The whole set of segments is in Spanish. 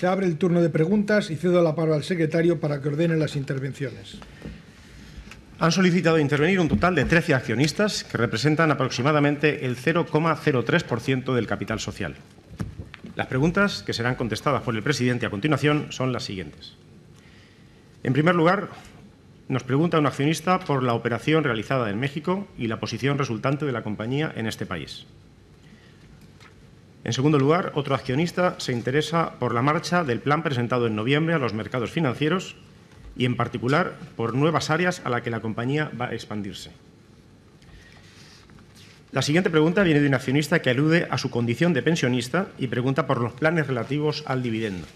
Se abre el turno de preguntas y cedo la palabra al secretario para que ordene las intervenciones. Han solicitado intervenir un total de 13 accionistas que representan aproximadamente el 0,03% del capital social. Las preguntas que serán contestadas por el presidente a continuación son las siguientes. En primer lugar, nos pregunta un accionista por la operación realizada en México y la posición resultante de la compañía en este país. En segundo lugar, otro accionista se interesa por la marcha del plan presentado en noviembre a los mercados financieros y, en particular, por nuevas áreas a las que la compañía va a expandirse. La siguiente pregunta viene de un accionista que alude a su condición de pensionista y pregunta por los planes relativos al dividendo.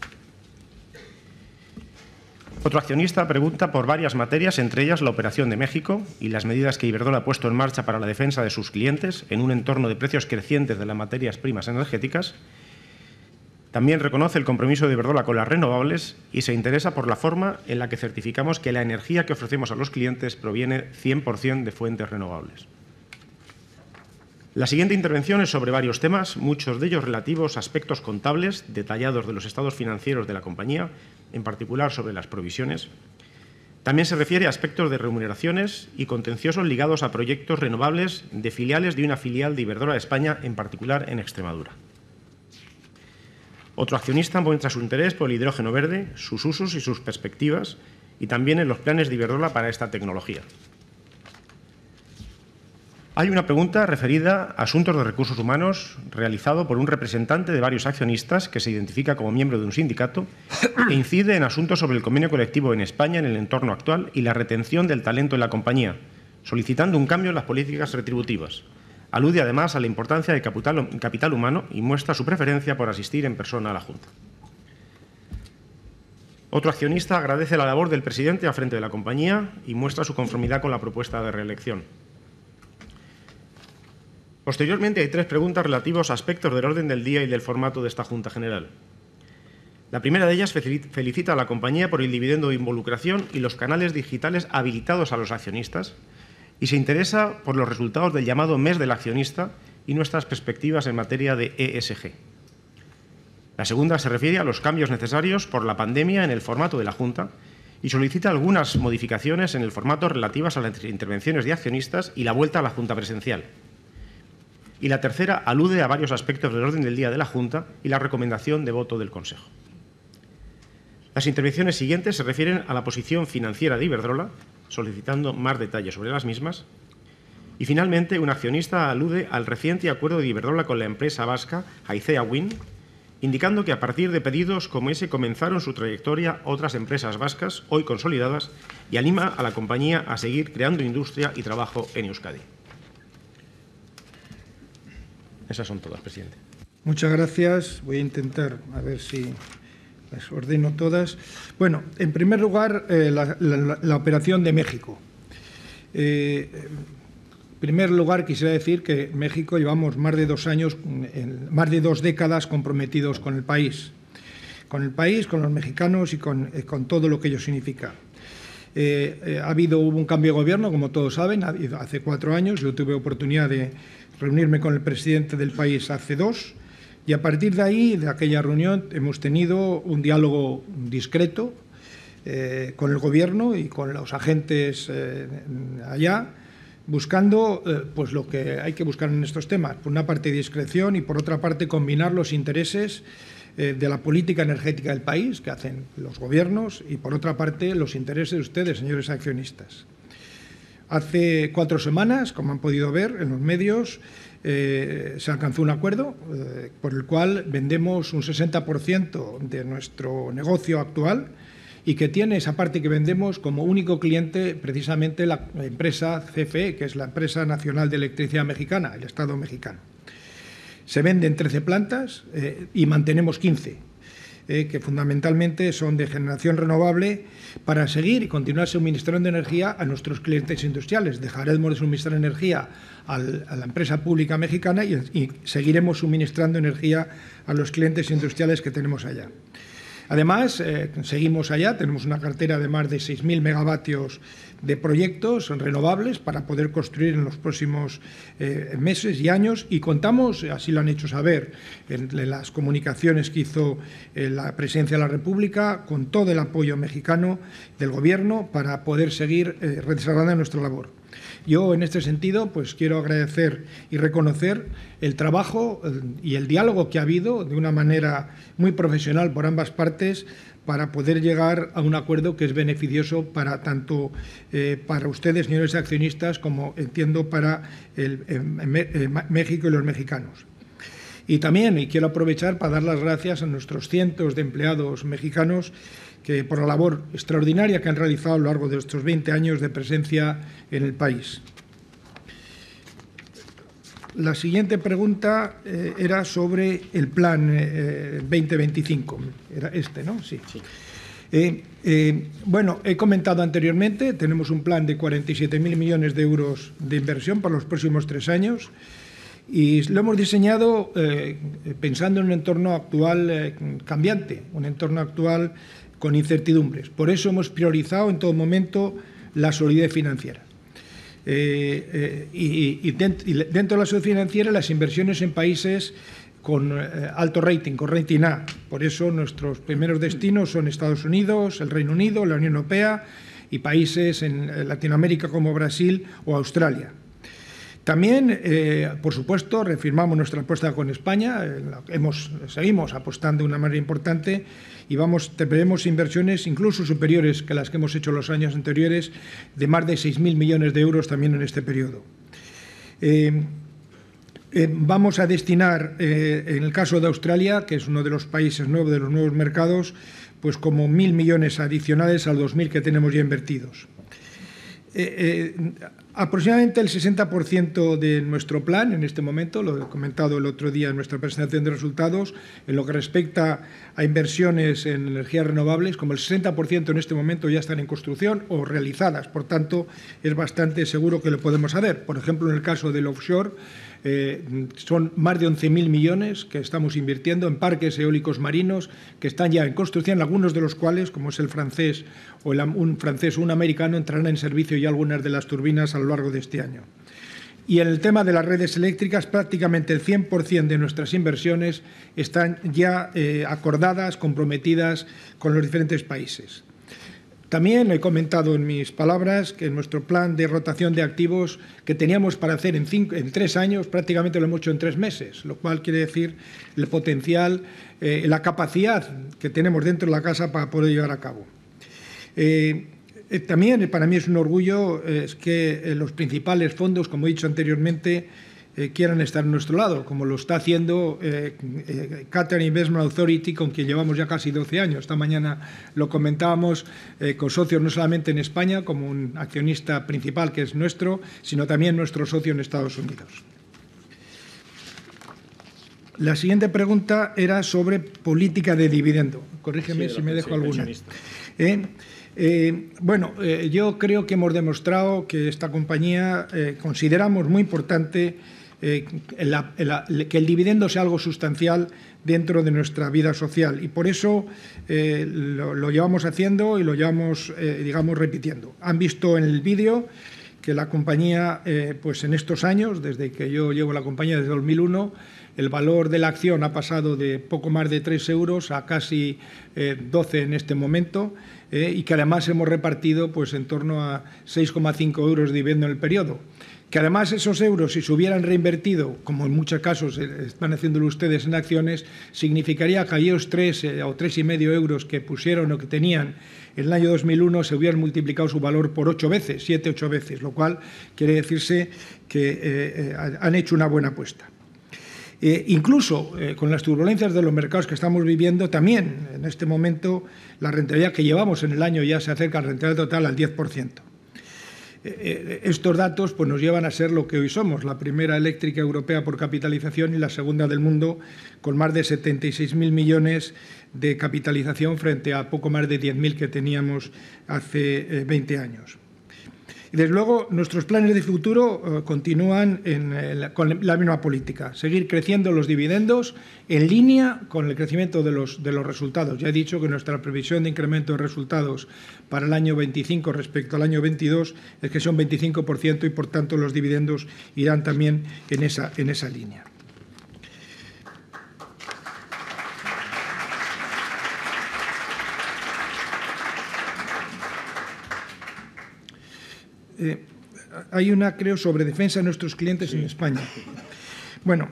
Otro accionista pregunta por varias materias, entre ellas la operación de México y las medidas que Iberdrola ha puesto en marcha para la defensa de sus clientes en un entorno de precios crecientes de las materias primas energéticas. También reconoce el compromiso de Iberdrola con las renovables y se interesa por la forma en la que certificamos que la energía que ofrecemos a los clientes proviene 100% de fuentes renovables. La siguiente intervención es sobre varios temas, muchos de ellos relativos a aspectos contables detallados de los estados financieros de la compañía, en particular sobre las provisiones. También se refiere a aspectos de remuneraciones y contenciosos ligados a proyectos renovables de filiales de una filial de Iberdrola España, en particular en Extremadura. Otro accionista muestra su interés por el hidrógeno verde, sus usos y sus perspectivas, y también en los planes de Iberdrola para esta tecnología. Hay una pregunta referida a asuntos de recursos humanos realizado por un representante de varios accionistas que se identifica como miembro de un sindicato e incide en asuntos sobre el convenio colectivo en España en el entorno actual y la retención del talento en la compañía, solicitando un cambio en las políticas retributivas. Alude además a la importancia del capital humano y muestra su preferencia por asistir en persona a la Junta. Otro accionista agradece la labor del presidente al frente de la compañía y muestra su conformidad con la propuesta de reelección. Posteriormente, hay 3 preguntas relativas a aspectos del orden del día y del formato de esta Junta General. La primera de ellas felicita a la compañía por el dividendo de involucración y los canales digitales habilitados a los accionistas y se interesa por los resultados del llamado Mes del Accionista y nuestras perspectivas en materia de ESG. La segunda se refiere a los cambios necesarios por la pandemia en el formato de la Junta y solicita algunas modificaciones en el formato relativas a las intervenciones de accionistas y la vuelta a la Junta presencial. Y la tercera alude a varios aspectos del orden del día de la Junta y la recomendación de voto del Consejo. Las intervenciones siguientes se refieren a la posición financiera de Iberdrola, solicitando más detalles sobre las mismas. Y finalmente, un accionista alude al reciente acuerdo de Iberdrola con la empresa vasca Haizea Wind, indicando que a partir de pedidos como ese comenzaron su trayectoria otras empresas vascas, hoy consolidadas, y anima a la compañía a seguir creando industria y trabajo en Euskadi. Esas son todas, presidente. Muchas gracias. Voy a intentar a ver si las ordeno todas. Bueno, en primer lugar, la operación de México. En primer lugar, quisiera decir que en México llevamos más de 2 años, más de 2 décadas comprometidos con el país, con los mexicanos y con todo lo que ello significa. Hubo un cambio de gobierno, como todos saben, hace 4 años. Yo tuve oportunidad de reunirme con el presidente del país hace 2 y a partir de ahí, de aquella reunión, hemos tenido un diálogo discreto con el gobierno y con los agentes allá, buscando pues lo que hay que buscar en estos temas. Por una parte, discreción y por otra parte, combinar los intereses de la política energética del país, que hacen los gobiernos, y por otra parte, los intereses de ustedes, señores accionistas. Hace 4 semanas, como han podido ver en los medios, se alcanzó un acuerdo por el cual vendemos un 60% de nuestro negocio actual y que tiene esa parte que vendemos como único cliente precisamente la empresa CFE, que es la Empresa Nacional de Electricidad Mexicana, el Estado mexicano. Se venden 13 plantas y mantenemos 15. Que fundamentalmente son de generación renovable para seguir y continuar suministrando energía a nuestros clientes industriales. Dejaremos de suministrar energía a la empresa pública mexicana y seguiremos suministrando energía a los clientes industriales que tenemos allá. Además, seguimos allá, tenemos una cartera de más de 6.000 megavatios de proyectos renovables para poder construir en los próximos meses y años, y contamos, así lo han hecho saber en las comunicaciones que hizo la Presidencia de la República, con todo el apoyo mexicano del Gobierno para poder seguir desarrollando nuestra labor. Yo, en este sentido, pues quiero agradecer y reconocer el trabajo y el diálogo que ha habido de una manera muy profesional por ambas partes para poder llegar a un acuerdo que es beneficioso para tanto para ustedes, señores accionistas, como entiendo para México y los mexicanos. Y también quiero aprovechar para dar las gracias a nuestros cientos de empleados mexicanos que por la labor extraordinaria que han realizado a lo largo de estos 20 años de presencia en el país. La siguiente pregunta era sobre el plan 2025. Era este, ¿no? Sí. Bueno, he comentado anteriormente, tenemos un plan de 47.000 millones de euros de inversión para los próximos 3 años y lo hemos diseñado pensando en un entorno actual cambiante, un entorno actual con incertidumbres. Por eso hemos priorizado en todo momento la solidez financiera. Y dentro de la solidez financiera, las inversiones en países con alto rating, con rating A. Por eso nuestros primeros destinos son Estados Unidos, el Reino Unido, la Unión Europea y países en Latinoamérica como Brasil o Australia. También, por supuesto, reafirmamos nuestra apuesta con España, seguimos apostando de una manera importante y veremos inversiones incluso superiores que las que hemos hecho los años anteriores, de más de 6.000 millones de euros también en este periodo. Vamos a destinar, en el caso de Australia, que es uno de los países nuevos, de los nuevos mercados, pues como 1.000 millones adicionales a los 2.000 que tenemos ya invertidos. Aproximadamente el 60% de nuestro plan en este momento, lo he comentado el otro día en nuestra presentación de resultados, en lo que respecta a inversiones en energías renovables, como el 60% en este momento ya están en construcción o realizadas. Por tanto, es bastante seguro que lo podemos hacer. Por ejemplo, en el caso del offshore, son más de 11.000 millones que estamos invirtiendo en parques eólicos marinos que están ya en construcción, algunos de los cuales, como es el francés o un francés o un americano, entrarán en servicio ya algunas de las turbinas a lo largo de este año. Y en el tema de las redes eléctricas, prácticamente el 100% de nuestras inversiones están ya acordadas, comprometidas con los diferentes países. También he comentado en mis palabras que nuestro plan de rotación de activos que teníamos para hacer en 3 años, prácticamente lo hemos hecho en 3 meses, lo cual quiere decir el potencial, la capacidad que tenemos dentro de la casa para poder llevar a cabo. También para mí es un orgullo que los principales fondos, como he dicho anteriormente, quieran estar a nuestro lado, como lo está haciendo Qatar Investment Authority, con quien llevamos ya casi 12 años. Esta mañana lo comentábamos con socios no solamente en España, como un accionista principal que es nuestro, sino también nuestro socio en Estados Unidos. La siguiente pregunta era sobre política de dividendo. Corrígeme si me dejo alguna. Bueno, yo creo que hemos demostrado que esta compañía consideramos muy importante que el dividendo sea algo sustancial dentro de nuestra vida social y por eso lo llevamos haciendo y lo llevamos, digamos, repitiendo. Han visto en el vídeo que la compañía, pues en estos años, desde que yo llevo la compañía desde 2001, el valor de la acción ha pasado de poco más de 3 euros a casi 12 en este momento y que además hemos repartido pues en torno a 6,5 euros de dividendo en el periodo. Que además esos euros, si se hubieran reinvertido, como en muchos casos están haciéndolo ustedes en acciones, significaría que aquellos 3 o 3,5 euros que pusieron o que tenían en el año 2001 se hubieran multiplicado su valor por 8 veces, 7, 8 veces, lo cual quiere decirse que han hecho una buena apuesta. Incluso con las turbulencias de los mercados que estamos viviendo, también en este momento la rentabilidad que llevamos en el año ya se acerca a la rentabilidad total al 10%. Estos datos pues, nos llevan a ser lo que hoy somos, la primera eléctrica europea por capitalización y la segunda del mundo, con más de 76.000 millones de capitalización frente a poco más de 10.000 que teníamos hace 20 años. Y, desde luego, nuestros planes de futuro continúan con la misma política, seguir creciendo los dividendos en línea con el crecimiento de los resultados. Ya he dicho que nuestra previsión de incremento de resultados para el año 25 respecto al año 22 es que son 25% y, por tanto, los dividendos irán también en esa línea. Hay una, creo, sobre defensa de nuestros clientes en España. Bueno,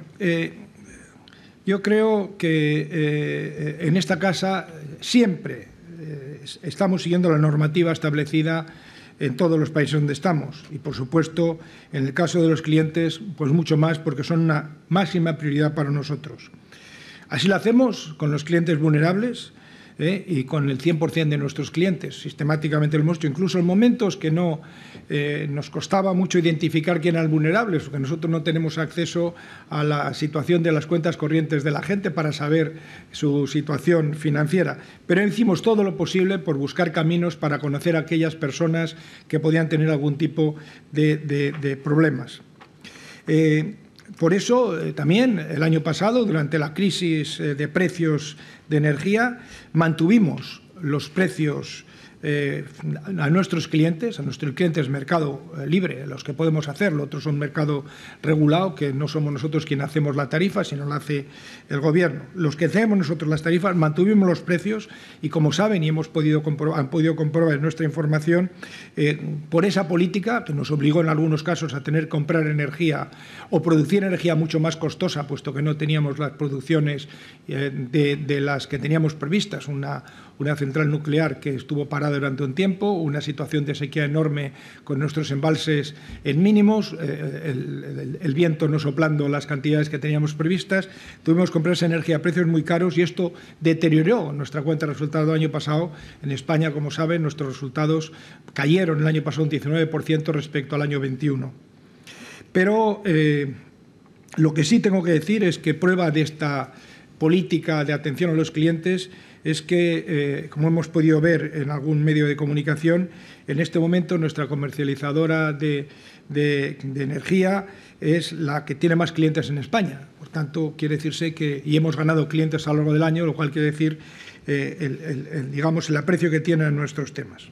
yo creo que en esta casa siempre estamos siguiendo la normativa establecida en todos los países donde estamos y, por supuesto, en el caso de los clientes, pues mucho más, porque son una máxima prioridad para nosotros. Así lo hacemos con los clientes vulnerables y con el 100% de nuestros clientes. Sistemáticamente lo hemos hecho, incluso en momentos que no nos costaba mucho identificar quién eran vulnerables, porque nosotros no tenemos acceso a la situación de las cuentas corrientes de la gente para saber su situación financiera. Pero hicimos todo lo posible por buscar caminos para conocer a aquellas personas que podían tener algún tipo de problemas. Por eso, también el año pasado, durante la crisis de precios de energía, mantuvimos los precios a nuestros clientes mercado libre, los que podemos hacerlo, otros son mercado regulado, que no somos nosotros quienes hacemos la tarifa, sino la hace el Gobierno. Los que hacemos nosotros las tarifas mantuvimos los precios y, como saben y han podido comprobar en nuestra información, por esa política que nos obligó en algunos casos a tener que comprar energía o producir energía mucho más costosa, puesto que no teníamos las producciones de las que teníamos previstas, una central nuclear que estuvo parada durante un tiempo, una situación de sequía enorme con nuestros embalses en mínimos, el viento no soplando las cantidades que teníamos previstas, tuvimos que comprar esa energía a precios muy caros y esto deterioró nuestra cuenta de resultados del año pasado. En España, como saben, nuestros resultados cayeron el año pasado un 19% respecto al año 21. Pero lo que sí tengo que decir es que prueba de esta política de atención a los clientes es que, como hemos podido ver en algún medio de comunicación, en este momento nuestra comercializadora de energía es la que tiene más clientes en España. Por tanto, quiere decirse que y hemos ganado clientes a lo largo del año, lo cual quiere decir digamos, el aprecio que tienen nuestros temas.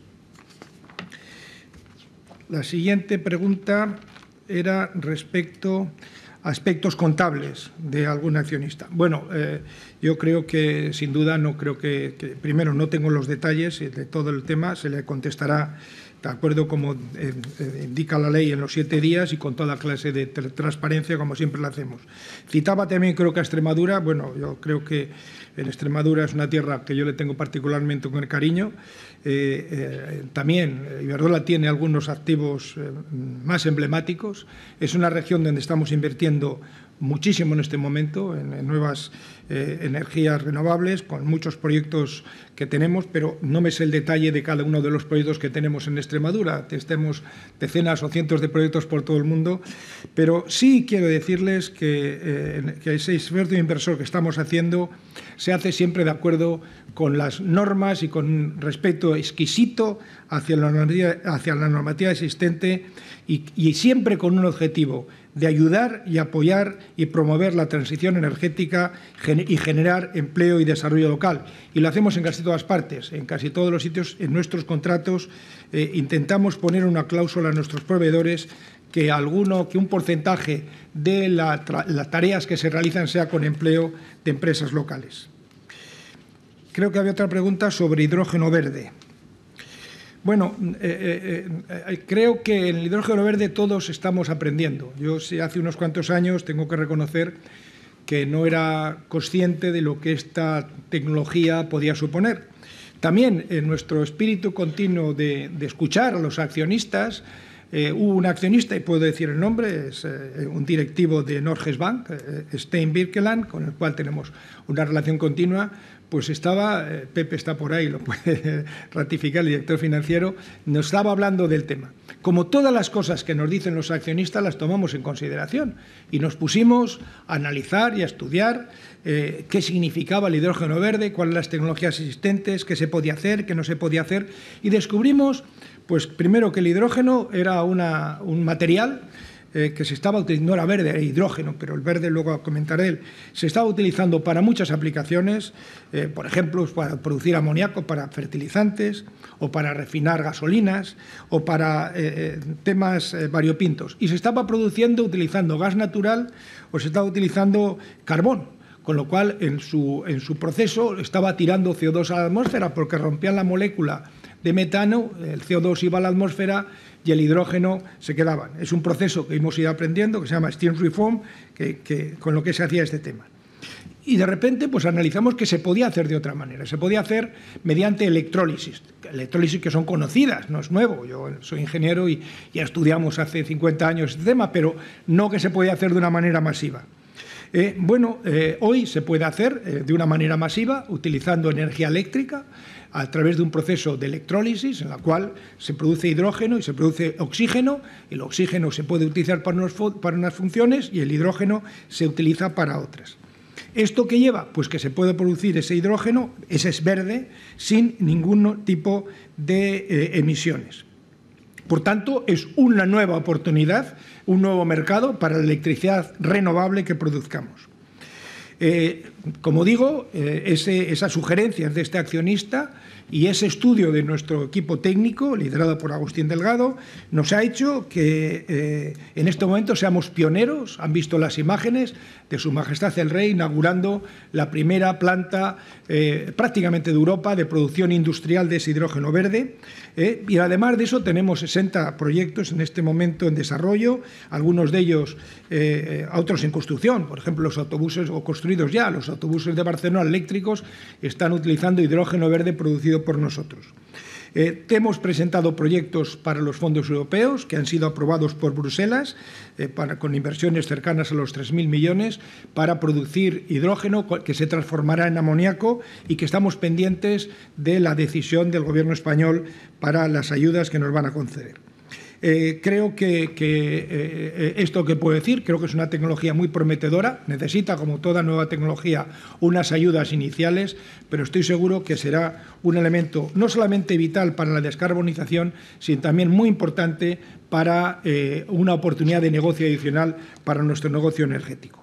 La siguiente pregunta era respecto a aspectos contables de algún accionista. Bueno, yo creo que, sin duda, primero no tengo los detalles de todo el tema, se le contestará de acuerdo como indica la ley en los 7 días y con toda clase de transparencia, como siempre lo hacemos. Citaba también, creo que a Extremadura. Bueno, yo creo que en Extremadura es una tierra que yo le tengo particularmente con cariño. También Iberdrola tiene algunos activos más emblemáticos. Es una región donde estamos invirtiendo muchísimo en este momento en nuevas energías renovables, con muchos proyectos que tenemos, pero no me sé el detalle de cada uno de los proyectos que tenemos en Extremadura. Tenemos decenas o cientos de proyectos por todo el mundo, pero sí quiero decirles que ese esfuerzo inversor que estamos haciendo se hace siempre de acuerdo con las normas y con un respeto exquisito hacia la normativa existente y siempre con un objetivo de ayudar y apoyar y promover la transición energética y generar empleo y desarrollo local. Y lo hacemos en casi todas partes, en casi todos los sitios. En nuestros contratos intentamos poner una cláusula a nuestros proveedores que un porcentaje de las tareas que se realizan sea con empleo de empresas locales. Creo que había otra pregunta sobre hidrógeno verde. Bueno, creo que en el hidrógeno verde todos estamos aprendiendo. Yo hace unos cuantos años tengo que reconocer que no era consciente de lo que esta tecnología podía suponer. También en nuestro espíritu continuo de escuchar a los accionistas, hubo un accionista, y puedo decir el nombre, es un directivo de Norges Bank, Stein Birkeland, con el cual tenemos una relación continua, pues estaba, Pepe está por ahí, lo puede ratificar el director financiero, nos estaba hablando del tema. Como todas las cosas que nos dicen los accionistas las tomamos en consideración y nos pusimos a analizar y a estudiar qué significaba el hidrógeno verde, cuáles las tecnologías existentes, qué se podía hacer, qué no se podía hacer, y descubrimos, pues primero, que el hidrógeno era un material que se estaba utilizando, no era verde, era hidrógeno, pero el verde luego comentaré él, se estaba utilizando para muchas aplicaciones, por ejemplo, para producir amoníaco, para fertilizantes, o para refinar gasolinas, o para temas variopintos. Y se estaba produciendo utilizando gas natural o se estaba utilizando carbón, con lo cual en su proceso estaba tirando CO2 a la atmósfera porque rompían la molécula de metano, el CO2 iba a la atmósfera y el hidrógeno se quedaban. Es un proceso que hemos ido aprendiendo, que se llama Steam Reform, con lo que se hacía este tema. Y de repente pues analizamos que se podía hacer de otra manera. Se podía hacer mediante electrólisis que son conocidas, no es nuevo. Yo soy ingeniero y ya estudiamos hace 50 años este tema, pero no que se podía hacer de una manera masiva. Hoy se puede hacer de una manera masiva utilizando energía eléctrica a través de un proceso de electrólisis en la cual se produce hidrógeno y se produce oxígeno. El oxígeno se puede utilizar para unas funciones y el hidrógeno se utiliza para otras. ¿Esto qué lleva? Pues que se puede producir ese hidrógeno, ese es verde, sin ningún tipo de emisiones. Por tanto, es una nueva oportunidad, un nuevo mercado para la electricidad renovable que produzcamos. Como digo, esas sugerencias de este accionista y ese estudio de nuestro equipo técnico, liderado por Agustín Delgado, nos ha hecho que en este momento seamos pioneros. Han visto las imágenes de Su Majestad el Rey inaugurando la primera planta prácticamente de Europa de producción industrial de ese hidrógeno verde. Y además de eso tenemos 60 proyectos en este momento en desarrollo, algunos de ellos otros en construcción. Por ejemplo, los autobuses, o construidos ya, los autobuses de Barcelona eléctricos están utilizando hidrógeno verde producido por nosotros. Hemos presentado proyectos para los fondos europeos que han sido aprobados por Bruselas con inversiones cercanas a los 3.000 millones para producir hidrógeno que se transformará en amoníaco y que estamos pendientes de la decisión del Gobierno español para las ayudas que nos van a conceder. Creo que esto que puedo decir, creo que es una tecnología muy prometedora, necesita, como toda nueva tecnología, unas ayudas iniciales, pero estoy seguro que será un elemento no solamente vital para la descarbonización, sino también muy importante para una oportunidad de negocio adicional para nuestro negocio energético.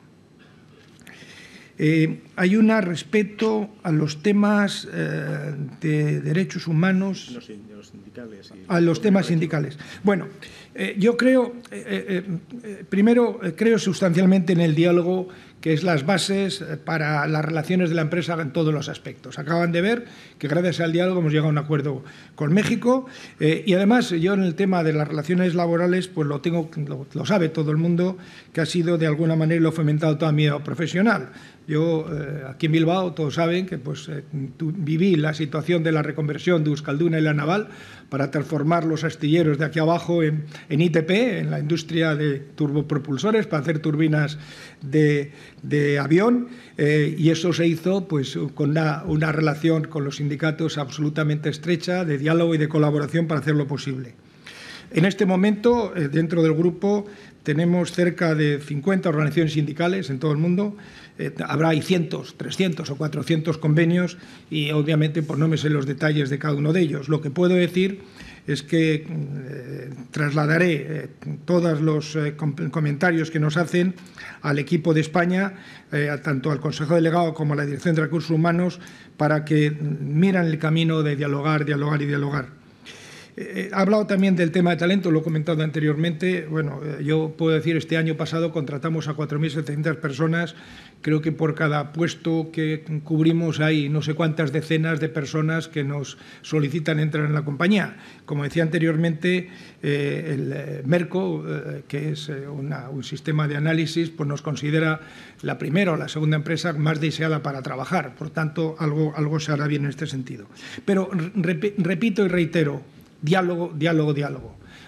Hay una respecto a los temas de derechos humanos, a los temas sindicales. Bueno, yo creo, primero, creo sustancialmente en el diálogo, que es las bases para las relaciones de la empresa en todos los aspectos. Acaban de ver que gracias al diálogo hemos llegado a un acuerdo con México y además yo en el tema de las relaciones laborales pues lo sabe todo el mundo, que ha sido de alguna manera lo he fomentado toda mi vida profesional. Yo aquí en Bilbao todos saben que viví la situación de la reconversión de Euskalduna y La Naval para transformar los astilleros de aquí abajo en ITP, en la industria de turbopropulsores, para hacer turbinas de avión, y eso se hizo pues con una relación con los sindicatos absolutamente estrecha, de diálogo y de colaboración para hacerlo posible. En este momento, dentro del grupo, tenemos cerca de 50 organizaciones sindicales en todo el mundo. Habrá 100, 300 o 400 convenios y, obviamente, pues no me sé los detalles de cada uno de ellos. Lo que puedo decir es que trasladaré todos los comentarios que nos hacen al equipo de España, tanto al Consejo Delegado como a la Dirección de Recursos Humanos, para que miren el camino de dialogar, dialogar y dialogar. He hablado también del tema de talento, lo he comentado anteriormente. Bueno, yo puedo decir, este año pasado contratamos a 4.700 personas. Creo que por cada puesto que cubrimos hay no sé cuántas decenas de personas que nos solicitan entrar en la compañía. Como decía anteriormente, el Merco, que es un sistema de análisis, pues nos considera la primera o la segunda empresa más deseada para trabajar. Por tanto, algo se hará bien en este sentido. Pero repito y reitero, diálogo, diálogo, diálogo.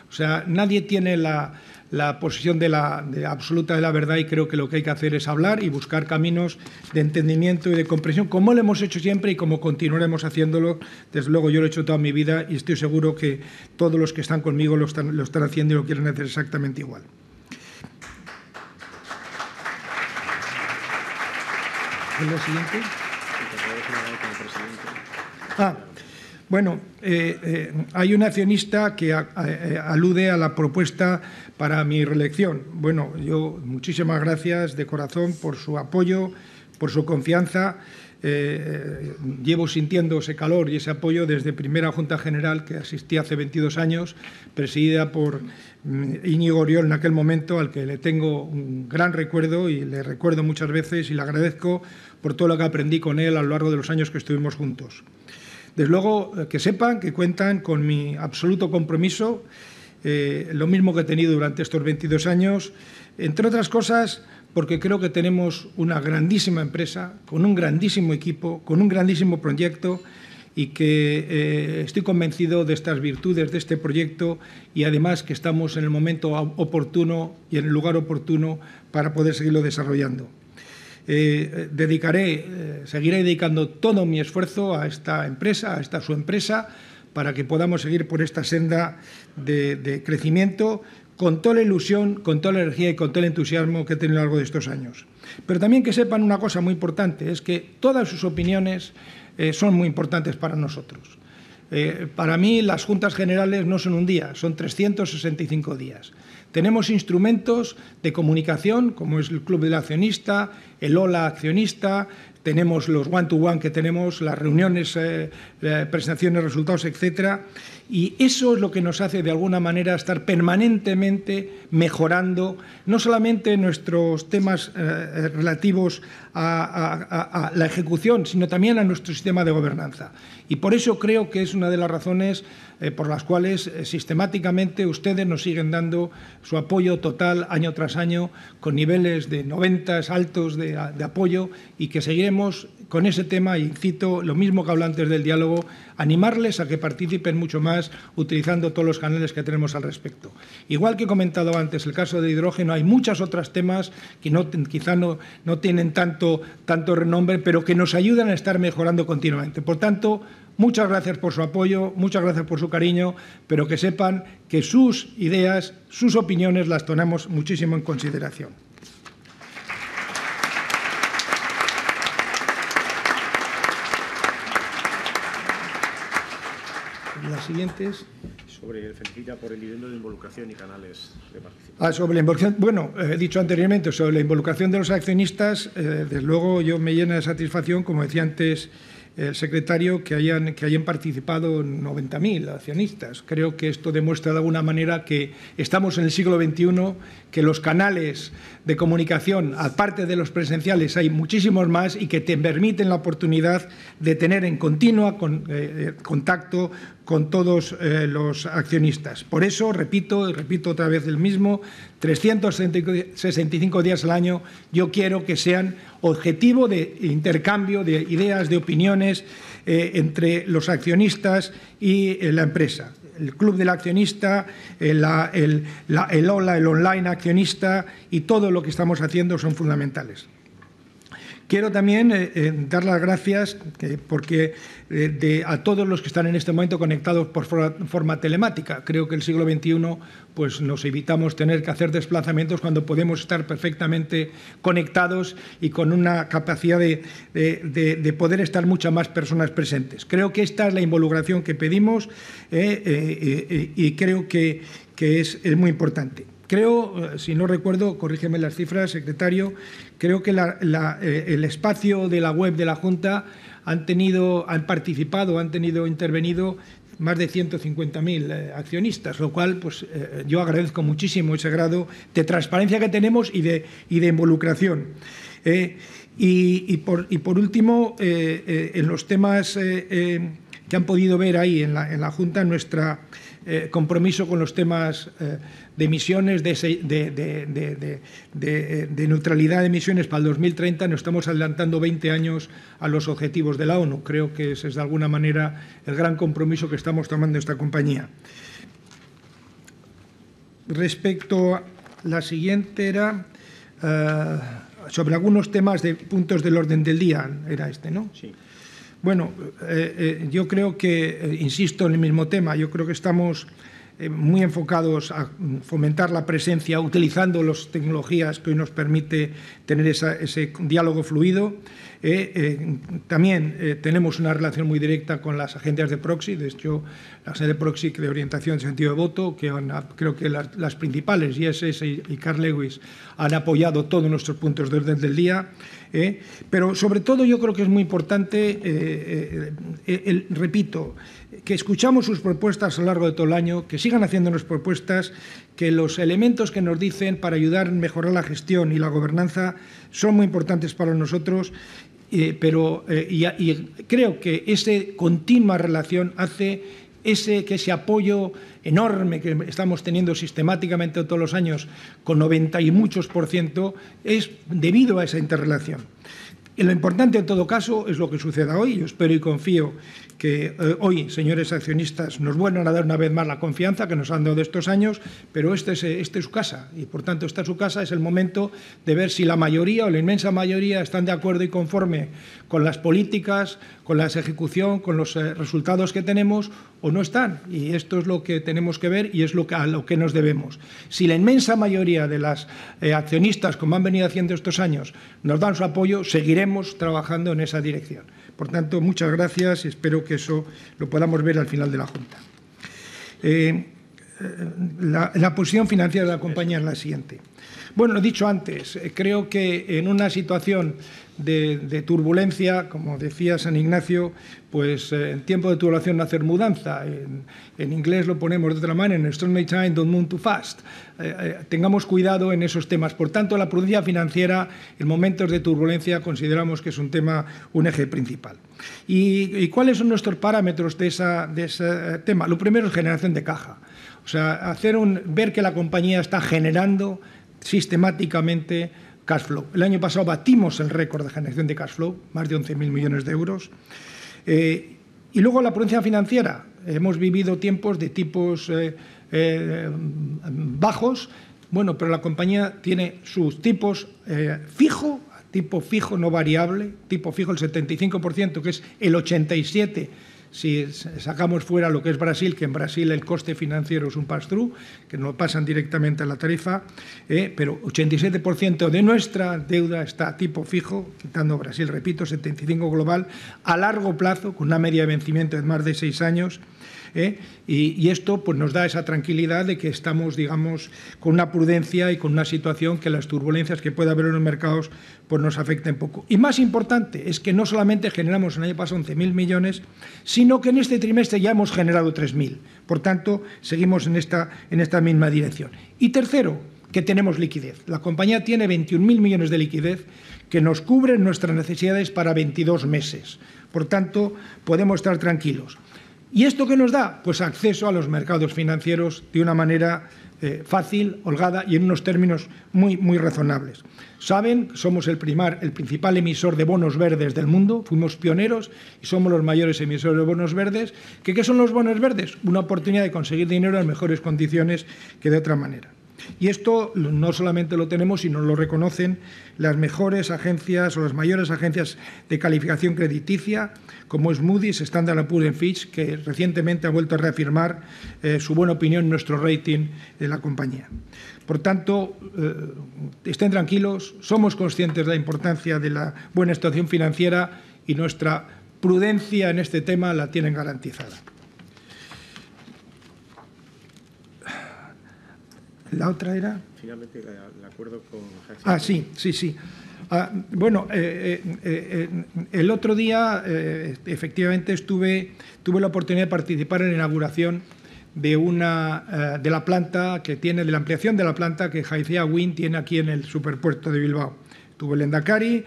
O sea, nadie tiene la posición absoluta de la verdad, y creo que lo que hay que hacer es hablar y buscar caminos de entendimiento y de comprensión, como lo hemos hecho siempre y como continuaremos haciéndolo. Desde luego yo lo he hecho toda mi vida y estoy seguro que todos los que están conmigo lo están haciendo y lo quieren hacer exactamente igual. ¿Es lo siguiente? Bueno, hay un accionista que alude a la propuesta para mi reelección. Bueno, yo muchísimas gracias de corazón por su apoyo, por su confianza. Llevo sintiendo ese calor y ese apoyo desde primera Junta General, que asistí hace 22 años, presidida por Íñigo Oriol en aquel momento, al que le tengo un gran recuerdo y le recuerdo muchas veces y le agradezco por todo lo que aprendí con él a lo largo de los años que estuvimos juntos. Desde luego, que sepan que cuentan con mi absoluto compromiso, lo mismo que he tenido durante estos 22 años, entre otras cosas porque creo que tenemos una grandísima empresa, con un grandísimo equipo, con un grandísimo proyecto, y que estoy convencido de estas virtudes de este proyecto, y además que estamos en el momento oportuno y en el lugar oportuno para poder seguirlo desarrollando. Seguiré dedicando todo mi esfuerzo a esta empresa, a esta su empresa, para que podamos seguir por esta senda de crecimiento con toda la ilusión, con toda la energía y con todo el entusiasmo que he tenido a lo largo de estos años. Pero también que sepan una cosa muy importante, es que todas sus opiniones son muy importantes para nosotros. Para mí las Juntas Generales no son un día, son 365 días. Tenemos instrumentos de comunicación, como es el Club del Accionista, el OLA Accionista, tenemos los one-to-one que tenemos, las reuniones, presentaciones, resultados, etcétera. Y eso es lo que nos hace, de alguna manera, estar permanentemente mejorando no solamente nuestros temas relativos a la ejecución, sino también a nuestro sistema de gobernanza. Y por eso creo que es una de las razones por las cuales sistemáticamente ustedes nos siguen dando su apoyo total año tras año, con niveles de 90 altos de apoyo, y que seguiremos con ese tema. Y cito lo mismo que hablé antes del diálogo, animarles a que participen mucho más utilizando todos los canales que tenemos al respecto. Igual que he comentado antes el caso del hidrógeno, hay muchos otros temas que quizá no tienen tanto renombre, pero que nos ayudan a estar mejorando continuamente. Por tanto, muchas gracias por su apoyo, muchas gracias por su cariño, pero que sepan que sus ideas, sus opiniones las tomamos muchísimo en consideración. Las siguientes. Sobre felicita por el nivel de involucración y canales de participación. Sobre la involucración, bueno, he dicho anteriormente, sobre la involucración de los accionistas, desde luego yo me llena de satisfacción, como decía antes el secretario, que hayan participado 90.000 accionistas. Creo que esto demuestra de alguna manera que estamos en el siglo XXI, que los canales de comunicación, aparte de los presenciales, hay muchísimos más, y que te permiten la oportunidad de tener en continua contacto con todos los accionistas. Por eso, repito otra vez el mismo, 365 días al año, yo quiero que sean objetivo de intercambio de ideas, de opiniones entre los accionistas y la empresa. El Club del Accionista, el OLA, el online accionista, y todo lo que estamos haciendo son fundamentales. Quiero también dar las gracias porque a todos los que están en este momento conectados por forma telemática. Creo que el siglo XXI pues, nos evitamos tener que hacer desplazamientos cuando podemos estar perfectamente conectados y con una capacidad de poder estar muchas más personas presentes. Creo que esta es la involucración que pedimos y creo que es muy importante. Creo, si no recuerdo, corrígeme las cifras, secretario, creo que el espacio de la web de la Junta han intervenido más de 150.000 accionistas, lo cual pues, yo agradezco muchísimo ese grado de transparencia que tenemos y de involucración. Y por último, en los temas que han podido ver ahí en la Junta, nuestra compromiso con los temas de emisiones, de neutralidad de emisiones para el 2030, nos estamos adelantando 20 años a los objetivos de la ONU. Creo que ese es de alguna manera el gran compromiso que estamos tomando esta compañía. respecto a la siguiente era sobre algunos temas de puntos del orden del día, era este, ¿no? Sí. Bueno, yo creo que, insisto en el mismo tema, yo creo que estamos muy enfocados a fomentar la presencia utilizando las tecnologías que hoy nos permite tener ese diálogo fluido. También tenemos una relación muy directa con las agencias de proxy. De hecho, la agencia de proxy de orientación de sentido de voto, que creo que las principales, ISS y Carl Lewis, han apoyado todos nuestros puntos de orden del día. Pero sobre todo yo creo que es muy importante, repito, que escuchamos sus propuestas a lo largo de todo el año, que sigan haciéndonos propuestas, que los elementos que nos dicen para ayudar a mejorar la gestión y la gobernanza son muy importantes para nosotros, pero creo que esa continua relación hace que ese apoyo enorme que estamos teniendo sistemáticamente todos los años, con 90 y muchos %, es debido a esa interrelación. Y lo importante en todo caso es lo que suceda hoy. Yo espero y confío que hoy, señores accionistas, nos vuelvan a dar una vez más la confianza que nos han dado de estos años, pero esta es su casa y, por tanto, esta es su casa. Es el momento de ver si la mayoría o la inmensa mayoría están de acuerdo y conforme con las políticas, con la ejecución, con los resultados que tenemos o no están. Y esto es lo que tenemos que ver y es a lo que nos debemos. Si la inmensa mayoría de las accionistas, como han venido haciendo estos años, nos dan su apoyo, seguiremos trabajando en esa dirección. Por tanto, muchas gracias y espero que eso lo podamos ver al final de la Junta. La posición financiera de la compañía es la siguiente. Bueno, lo he dicho antes, creo que en una situación de turbulencia, como decía San Ignacio, pues en tiempo de turbulencia no hacer mudanza. En inglés lo ponemos de otra manera, en stormy time don't move too fast. Tengamos cuidado en esos temas. Por tanto, la prudencia financiera en momentos de turbulencia consideramos que es un eje principal. ¿Y cuáles son nuestros parámetros de ese tema? Lo primero es generación de caja. O sea, ver que la compañía está generando sistemáticamente cash flow. El año pasado batimos el récord de generación de cash flow, más de 11.000 millones de euros. Y luego la prudencia financiera. Hemos vivido tiempos de tipos bajos, bueno, pero la compañía tiene sus tipos tipo fijo no variable, tipo fijo el 75%, que es el 87%. Si sacamos fuera lo que es Brasil, que en Brasil el coste financiero es un pass-through, que no pasan directamente a la tarifa, pero 87% de nuestra deuda está a tipo fijo, quitando Brasil, repito, 75% global, a largo plazo, con una media de vencimiento de más de 6 años. Y esto pues, nos da esa tranquilidad de que estamos, digamos, con una prudencia y con una situación que las turbulencias que pueda haber en los mercados pues, nos afecten poco. Y más importante es que no solamente generamos el año pasado 11.000 millones, sino que en este trimestre ya hemos generado 3.000. Por tanto, seguimos en esta misma dirección. Y tercero, que tenemos liquidez. La compañía tiene 21.000 millones de liquidez que nos cubren nuestras necesidades para 22 meses. Por tanto, podemos estar tranquilos. ¿Y esto qué nos da? Pues acceso a los mercados financieros de una manera fácil, holgada y en unos términos muy, muy razonables. Saben, somos el principal emisor de bonos verdes del mundo, fuimos pioneros y somos los mayores emisores de bonos verdes. ¿Qué son los bonos verdes? Una oportunidad de conseguir dinero en mejores condiciones que de otra manera. Y esto no solamente lo tenemos, sino lo reconocen las mejores agencias o las mayores agencias de calificación crediticia, como es Moody's, Standard & Poor's y Fitch, que recientemente ha vuelto a reafirmar su buena opinión en nuestro rating de la compañía. Por tanto, estén tranquilos, somos conscientes de la importancia de la buena situación financiera y nuestra prudencia en este tema la tienen garantizada. ¿La otra era? Finalmente, el acuerdo con... Sí. Bueno, el otro día, efectivamente, tuve la oportunidad de participar en la inauguración de la planta que tiene, de la ampliación de la planta que Haizea Wind tiene aquí en el superpuerto de Bilbao. Tuve el Endacari,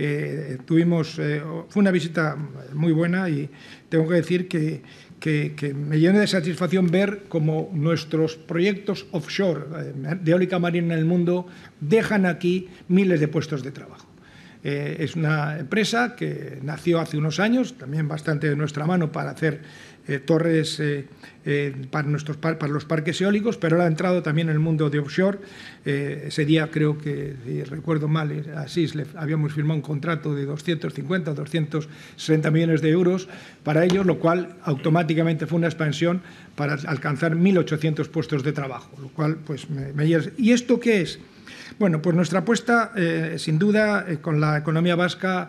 fue una visita muy buena y tengo que decir que me llena de satisfacción ver cómo nuestros proyectos offshore de eólica marina en el mundo dejan aquí miles de puestos de trabajo. Es una empresa que nació hace unos años, también bastante de nuestra mano, para hacer torres para los parques eólicos, pero ahora ha entrado también en el mundo de offshore. Ese día, creo que, si recuerdo mal, así habíamos firmado un contrato de 250 o 260 millones de euros para ellos, lo cual automáticamente fue una expansión para alcanzar 1.800 puestos de trabajo, lo cual, pues, ¿Y esto qué es? Bueno, pues nuestra apuesta, sin duda, con la economía vasca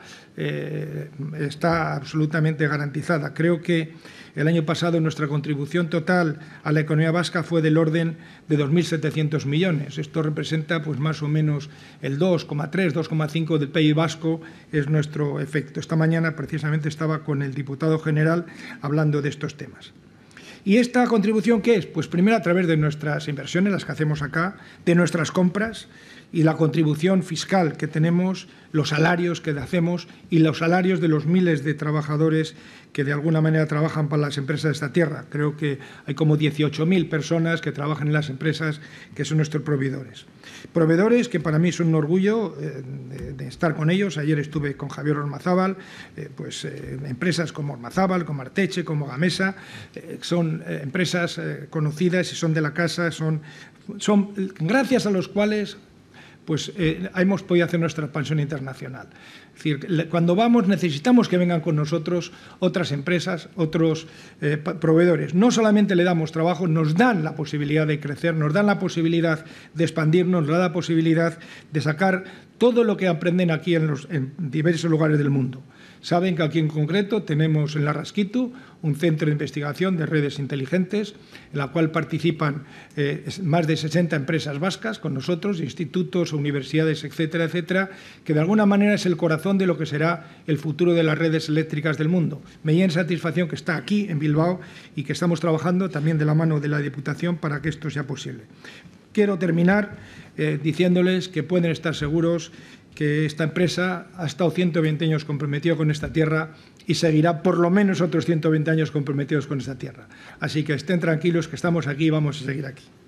está absolutamente garantizada. Creo que el año pasado nuestra contribución total a la economía vasca fue del orden de 2.700 millones. Esto representa, pues, más o menos el 2,3, 2,5 del PIB vasco, es nuestro efecto. Esta mañana precisamente estaba con el diputado general hablando de estos temas. ¿Y esta contribución qué es? Pues primero a través de nuestras inversiones, las que hacemos acá, de nuestras compras y la contribución fiscal que tenemos, los salarios que hacemos y los salarios de los miles de trabajadores que de alguna manera trabajan para las empresas de esta tierra. Creo que hay como 18.000 personas que trabajan en las empresas que son nuestros proveedores. Proveedores que para mí son un orgullo de estar con ellos. Ayer estuve con Javier Ormazábal, empresas como Ormazábal, como Arteche, como Gamesa, son empresas conocidas y son de la casa, son gracias a los cuales pues hemos podido hacer nuestra expansión internacional. Es decir, cuando vamos necesitamos que vengan con nosotros otras empresas, otros proveedores. No solamente le damos trabajo, nos dan la posibilidad de crecer, nos dan la posibilidad de expandirnos, nos dan la posibilidad de sacar todo lo que aprenden aquí en diversos lugares del mundo. Saben que aquí en concreto tenemos en Larraskitu un centro de investigación de redes inteligentes en la cual participan más de 60 empresas vascas con nosotros, institutos, universidades, etcétera, etcétera, que de alguna manera es el corazón de lo que será el futuro de las redes eléctricas del mundo. Me llena satisfacción que está aquí en Bilbao y que estamos trabajando también de la mano de la Diputación para que esto sea posible. Quiero terminar diciéndoles que pueden estar seguros que esta empresa ha estado 120 años comprometido con esta tierra y seguirá por lo menos otros 120 años comprometidos con esta tierra. Así que estén tranquilos que estamos aquí y vamos a seguir aquí.